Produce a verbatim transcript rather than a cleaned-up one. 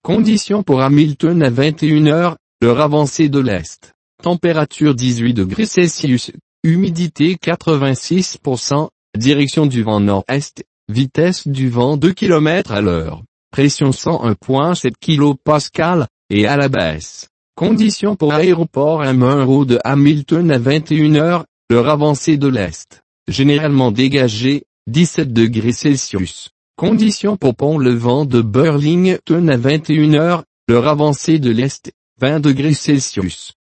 Conditions pour Hamilton à vingt et une heures, l'heure avancée de l'Est. Température dix-huit degrés Celsius, humidité quatre-vingt-six pour cent, direction du vent nord-est, vitesse du vent deux kilomètres à l'heure, pression cent un virgule sept kilopascales, et à la baisse. Conditions pour aéroport à Munro de Hamilton à vingt et une heures, l'heure avancée de l'Est. Généralement dégagé, dix-sept degrés Celsius. Conditions pour pont le vent de Burlington à vingt et une heures, l'heure avancée de l'Est, vingt degrés Celsius.